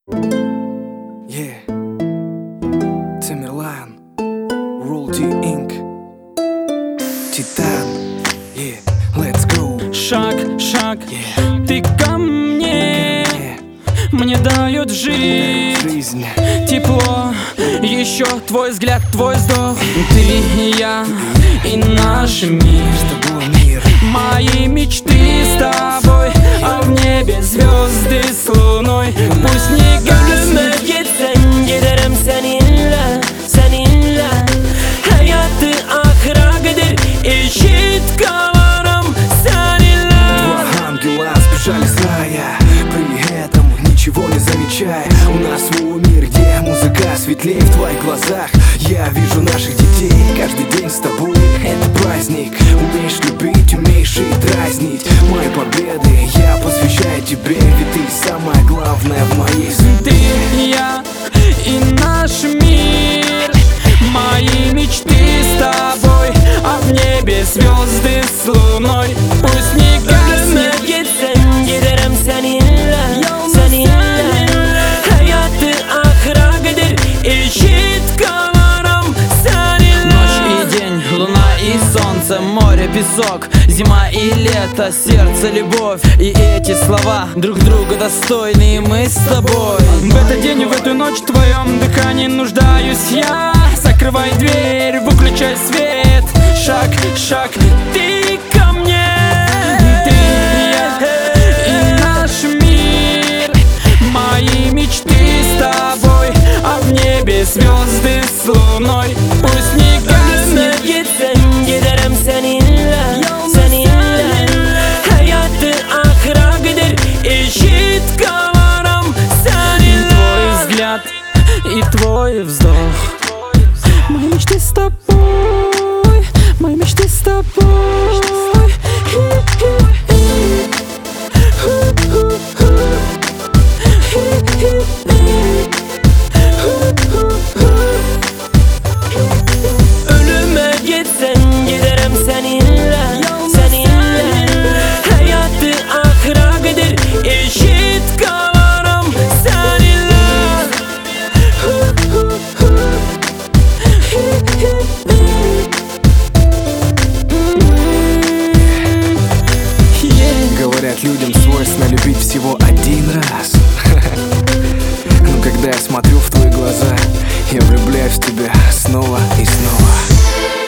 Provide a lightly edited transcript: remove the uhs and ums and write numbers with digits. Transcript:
Yeah, Tamerlan, Roll-D Inc, Titan, yeah, let's go. Шаг, шаг, Yeah, ты ко мне, yeah, мне дают жить жизнь, тепло, еще твой взгляд, твой вздох. Ты и я, и наш мир, с тобой мир. мои мечты с тобой, а в небе звезды с луной. Пусть не гаснет. Gitsen giderim seninle, seninle. Hayatı ahıra kadar eşit kalırım seninle. Два ангела сбежали с рая, при этом ничего не замечая. У нас свой мир, где музыка светлее в твоих глазах. Я вижу наших детей, каждый день с тобой это праздник. Умеешь любить, умеешь и дразнить. Мои победы я посвящаю тебе, ведь ты самое главное в моей Ты судьбе. и я, и наш мир, мои мечты с тобой, а в небе звезды с луной. Пусть не гаснет. Gitsen giderim seninle, seninle. Hayatı ahıra kadar eşit kalırım seninle. Ночь и день, луна и солнце, море, песок, зима и лето, сердце, любовь. И эти слова друг друга достойны, и мы с тобой. В этот день и в эту ночь в твоем дыхании нуждаюсь я. Закрывай дверь, выключай свет. Шаг, шаг, ты ко мне. Ты и я, и наш мир, мои мечты с тобой, а в небе звезды с луной. Пусть не гаснет. Gitsen giderim seninle, seninle. Hayatı ahıra kadar eşit kalırım И seninle. твой взгляд, и твой вздох. Мои мечты с тобой, мои мечты с тобой. Ölüme gitsen giderim seninle, seninle. Hayatı ahıra kadar eşit kalırım seninle. Говорят, людям свойственно любить всего один раз. Но когда я смотрю в твои глаза, я влюбляюсь в тебя снова и снова.